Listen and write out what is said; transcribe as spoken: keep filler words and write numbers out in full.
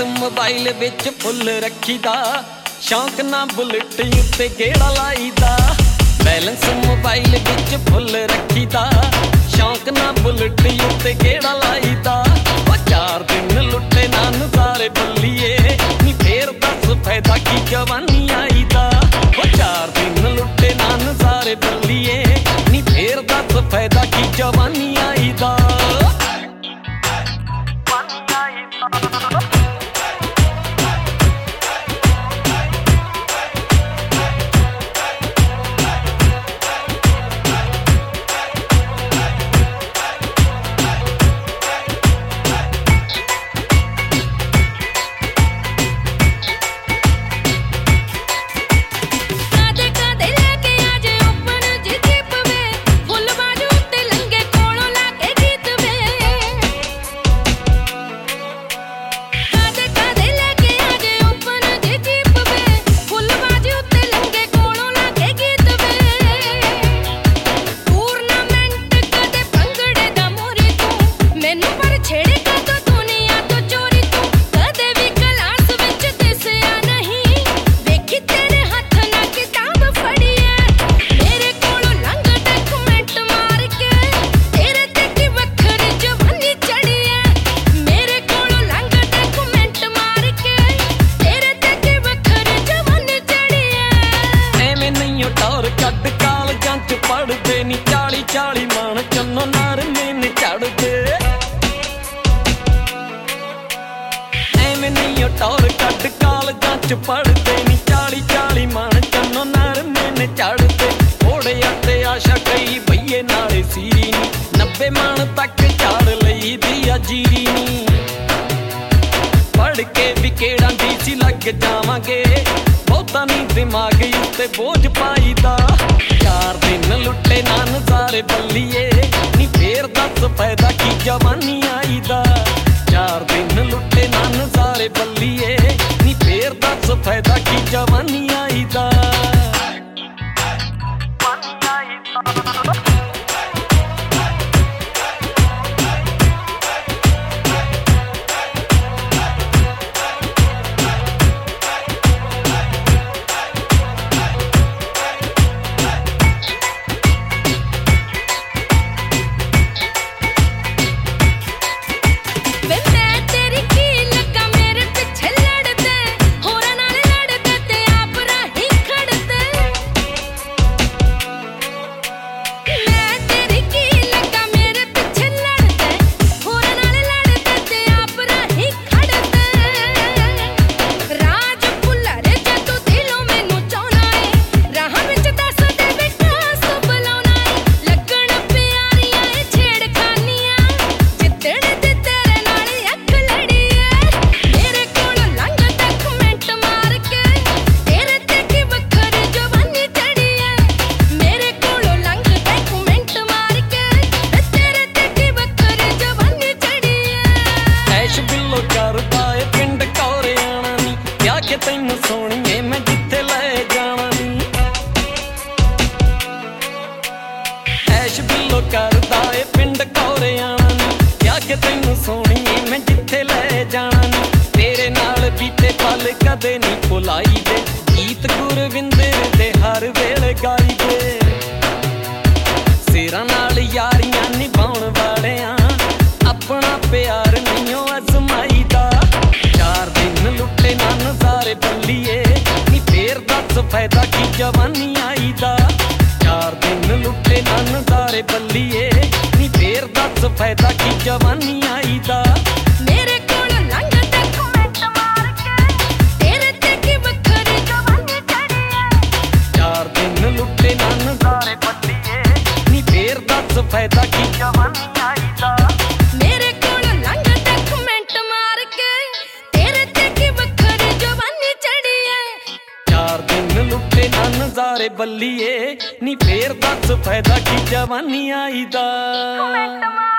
Mobile विच full रखीदा, शौक ना बुलेट उत्ते गेड़ा लाईदा। बैलेंस मोबाइल विच फुल रखीदा, शौक ना बुलेट उत्ते गेड़ा लाईदा। ओ चार दिन लुटे ना नज़ारे बल्लीए, नी फेर दस फायदा की जवानी आई दा। ओ चार दिन लुटे ना नज़ारे बल्लीए, नी फेर दस फायदा की जवानी आई दा। पढ़ते नी चाली चाली मान चन्नो नरमे ने चढ़ते, एवें नहीं टौर कट कालजां च पढ़ते नी चाली चाली मान चन्नो नरमे ने चढ़ते। घोड़े ते आशा कई बईए नाले सीरी नी, नब्बे मान तक झाड़ लई दी अजीरी नी। पढ़ के भी केड़ा दी सी लग जावांगे, बहुता नी दिमाग उत्ते बोझ पाईदा। चार दिन लुटे ना नज़ारे बल्लीए, नी फेर दस फायदा की जवानी आई दा। चार दिन लुटे ना नज़ारे बल्लीए, नी फेर दस फायदा की जवानी आई दा। तैनू सोहणीए मैं जिथे लै जाना नी, ऐश बिल्लो करदा ए पिंड कौरियाना नी। क्या के तैनू सोहणीए मैं जिथे लै जाना नी, तेरे नाल बीते पल कदे नी भुलाई दे। गीत गुरविंदर दे हर वेले गाई दे, सिरां नाल यारियां निभाउण वालियां अपना प्यार नहीं अजमाई दा। चार दिन लुटे ना नज़ारे बल्लीए, नी फेर दस फायदा की जवानी आई दा। चार दिन लुटे ना नज़ारे बल्लीए, नी फेर दस फायदा की जवानी आई दा। मेरे कोल लंघ ते कमेंट मार के, तेरे ते की वखरी जवानी चढ़ी है। चार दिन लुटे ना नज़ारे बल्लीए, नी फेर दस फायदा की जवानी आई दा। मेरे कोल लंघ ते कमेंट मार के, तेरे ते की वखरी जवानी चढ़ी है। चार दिन लुटे ना नज़ारे बल्लीए, नी फेर दस फायदा की जवानी आई दा।